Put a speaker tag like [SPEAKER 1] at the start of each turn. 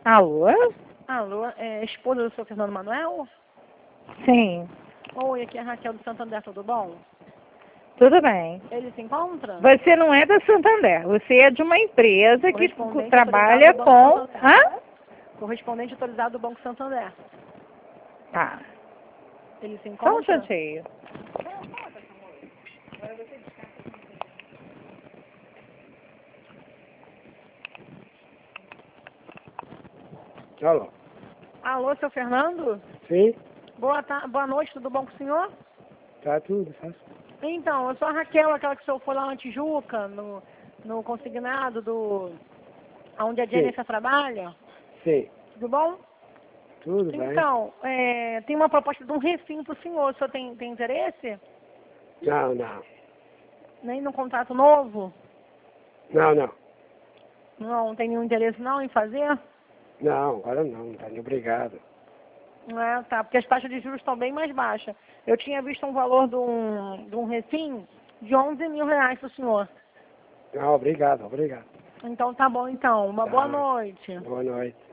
[SPEAKER 1] Alô?
[SPEAKER 2] Alô, esposa do seu Fernando Manuel?
[SPEAKER 1] Sim.
[SPEAKER 2] Oi, aqui é a Raquel do Santander, tudo bom?
[SPEAKER 1] Tudo bem.
[SPEAKER 2] Ele se encontra?
[SPEAKER 1] Você não é da Santander, você é de uma empresa que
[SPEAKER 2] Correspondente
[SPEAKER 1] trabalha
[SPEAKER 2] autorizado do Banco
[SPEAKER 1] com...
[SPEAKER 2] Santander.
[SPEAKER 1] Hã?
[SPEAKER 2] Correspondente autorizado do Banco Santander.
[SPEAKER 1] Tá.
[SPEAKER 2] Ele se
[SPEAKER 1] Só um
[SPEAKER 2] encontra?
[SPEAKER 1] instantinho.
[SPEAKER 3] Alô?
[SPEAKER 2] Alô, seu Fernando?
[SPEAKER 3] Sim?
[SPEAKER 2] Boa noite, tudo bom com o senhor?
[SPEAKER 3] Tá tudo, tá?
[SPEAKER 2] Então, eu sou a Raquel, aquela que o senhor foi lá na Tijuca, no consignado onde a Jennifer trabalha.
[SPEAKER 3] Sim.
[SPEAKER 2] Tudo bom?
[SPEAKER 3] Tudo bem?
[SPEAKER 2] Então, tem uma proposta de um refim para o senhor. O senhor tem interesse?
[SPEAKER 3] Não, não.
[SPEAKER 2] Nem no contrato novo?
[SPEAKER 3] Não, não.
[SPEAKER 2] Não tem nenhum interesse não em fazer?
[SPEAKER 3] Não, agora não, tá obrigado.
[SPEAKER 2] Tá, porque as taxas de juros estão bem mais baixas. Eu tinha visto um valor de um refim de 11 mil reais para o senhor.
[SPEAKER 3] Não, obrigado, obrigado.
[SPEAKER 2] Então tá bom então. Uma
[SPEAKER 3] Tá.
[SPEAKER 2] boa noite.
[SPEAKER 3] Boa noite.